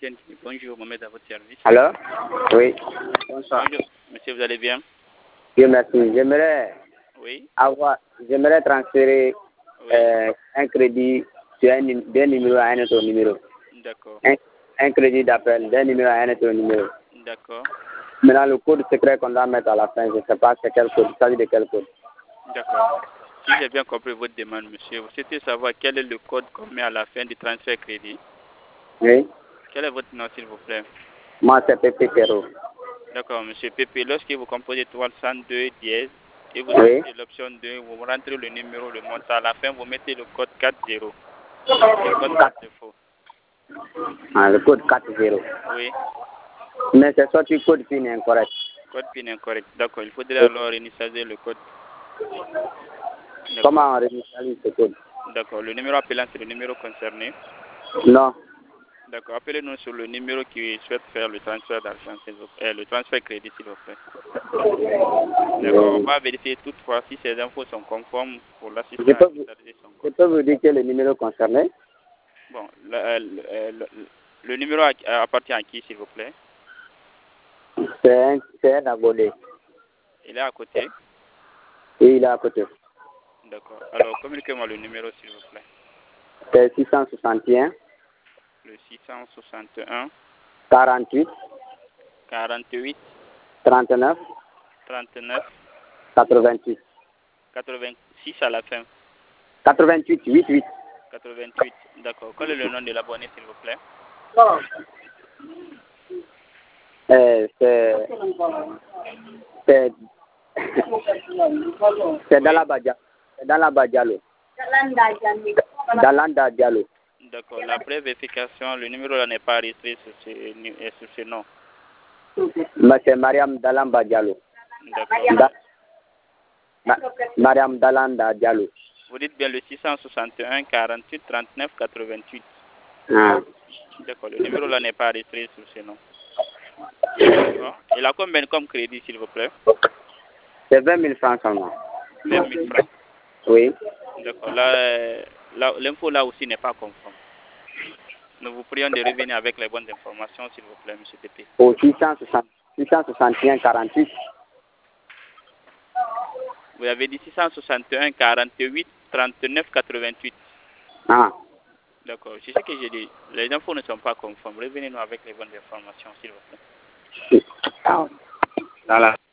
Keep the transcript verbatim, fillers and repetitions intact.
Etienne. Bonjour, Mohamed à votre service. Alors? Oui. Bonsoir. Bonjour, monsieur, vous allez bien? Dieu merci. J'aimerais Oui. avoir, j'aimerais transférer Oui. euh, un crédit sur un, num- d'un numéro à un autre numéro. D'accord. Un, un crédit d'appel d'un numéro à un autre numéro. D'accord. Maintenant, le code secret qu'on doit mettre à la fin, je ne sais pas c'est quel code, il s'agit de quel code. D'accord. Si j'ai bien compris votre demande, monsieur, vous souhaitez savoir quel est le code qu'on met à la fin du transfert crédit? Oui. Quel est votre nom, s'il vous plaît? Moi, c'est Pépé Kero. D'accord, monsieur Pépé. Lorsque vous composez trois cent deux dièse et vous Oui. mettez l'option deux, vous rentrez le numéro, le montant. À la fin, vous mettez le code quatre zéro. Le code par défaut. Ah, le code quatre zéro. Oui. Mais c'est sorti code PIN incorrect. Code PIN incorrect. D'accord. Il faudrait alors initialiser le code. Comment on réinitialise ce code? D'accord. Le numéro appelant, c'est le numéro concerné. Non. D'accord. Appelez-nous sur le numéro qui souhaite faire le transfert d'argent, s'il vous plaît. Le transfert crédit, s'il vous plaît. D'accord. On va vérifier toutefois si ces infos sont conformes pour l'assistant Je à peux, vous, initialiser son je code. peux vous dire que le numéro concerné, Bon, le, euh, le, euh, le, le numéro a- appartient à qui, s'il vous plaît? c'est un, c'est un abonné. Il est à côté? Et il est à côté. D'accord. Alors, communiquez-moi le numéro, s'il vous plaît. C'est six cent soixante et un, Le six cent soixante et un, quarante-huit, quarante-huit, trente-neuf, trente-neuf, quatre-vingt-huit. quatre-vingt-six à la fin. quatre-vingt-huit, huit-huit. quatre-vingt-huit. D'accord. Quel est le nom de l'abonné, s'il vous plaît? Euh, c'est, c'est, c'est Dalaba Dia- c'est Dalaba Diallo. Dalanda Diallo. D'accord. La vérification, le numéro là n'est pas enregistré sur ce, nu- euh, sur ce nom. Mais c'est Mariam Dalamba Diallo. D'accord. Da- Ma- Mariam Dalanda Diallo. Vous dites bien le six cent soixante et un, quarante-huit, trente-neuf, quatre-vingt-huit. Ah. D'accord. Le numéro là n'est pas enregistré sur ce nom. D'accord. Il a combien comme crédit, s'il vous plaît? C'est vingt mille francs seulement. vingt mille francs. Oui. D'accord. Là, euh, là, l'info là aussi n'est pas conforme. Nous vous prions de revenir avec les bonnes informations, s'il vous plaît, monsieur Pépé. Au six cent soixante, six cent soixante et un, quarante-huit. Vous avez dit six cent soixante et un, quarante-huit, trente-neuf, quatre-vingt-huit. Ah. D'accord. C'est ce que j'ai dit. Les infos ne sont pas conformes. Revenez-nous avec les bonnes informations, s'il vous plaît. Ah. Voilà.